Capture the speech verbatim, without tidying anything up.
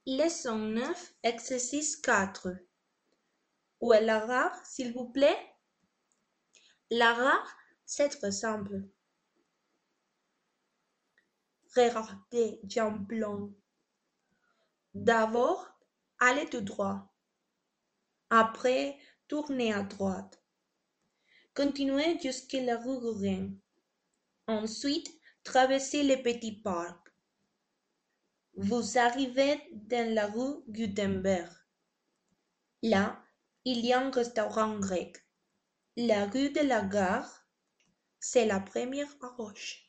Leçon neuf, exercice quatre. Où est la rare, s'il vous plaît? La rare, c'est très simple. Regardez, Jean Blanc. D'abord, allez tout droit. Après, tournez à droite. Continuez jusqu'à la rue Rouen. Ensuite, traversez le petit parc. Vous arrivez dans la rue Gutenberg. Là, il y a un restaurant grec. La rue de la Gare, c'est la première à gauche.